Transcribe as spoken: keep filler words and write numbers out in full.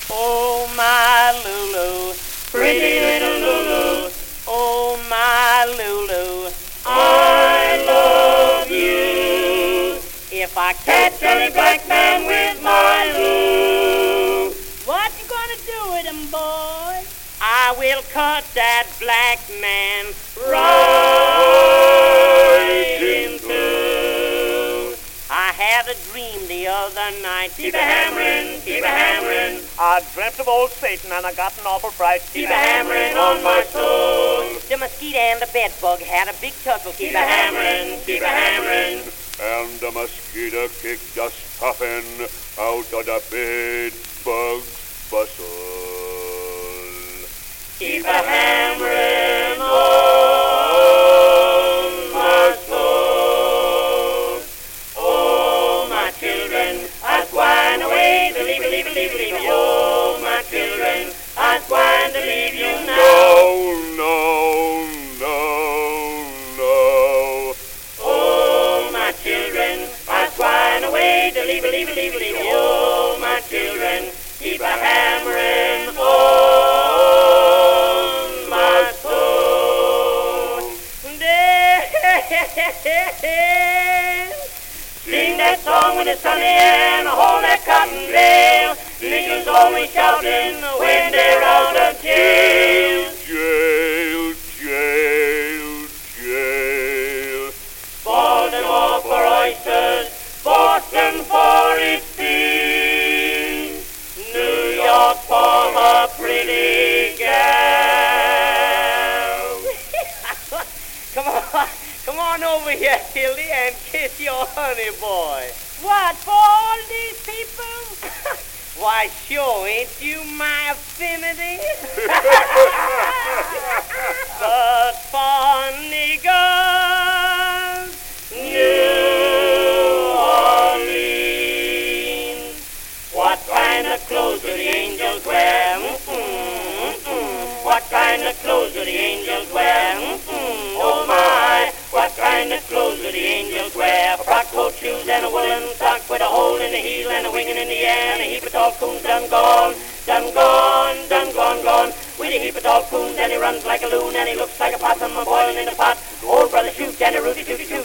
Oh, my Lulu, pretty little Lulu. Oh, my Lulu, I love you. If I catch any black man with my Lulu, what you gonna do with him, boy? I will cut that black man right in two. I had a dream the other night. Keep a hammering, keep a hammering. I dreamt of old Satan and I got an awful fright. Keep a hammering on my soul. The mosquito and the bed bug had a big tussle. Keep a hammering, keep a hammering. And the mosquito kicked just puffin' out of the bed bug's bustle. Keep a hammering on my soul. Oh, my children, I've gone away to leave, leave, leave, leave. Oh, my children, I've gone to leave you now. No, no, no, no. Oh, my children, I've gone away to leave, leave, leave, leave. Oh, my children, keep a hammering on my soul. Sing that song when it's sunny and hold that cotton bale. Niggers always shouting when they're out of jail. Jail, jail, jail. Baltimore for oysters, Boston for its beans, New York for her pretty gal. Come on, come on over here, Hildy, and kiss your honey boy. What, for all these people? Why, sure, ain't you my affinity? But for niggers, New Orleans. What kind of clothes do the angels wear? Mm-mm, mm-mm. What kind of clothes do the angels wear? Mm-mm. Oh my, what kind of clothes do the angels wear? Frock coat shoes and a woolen sock with a hole in the heel and a winging in the air and a heap of tall coons done gone, done gone, done gone, gone. With a heap of tall coons and he runs like a loon and he looks like a possum boiling in a pot. Old brother shoot and a rooty tooty shoot.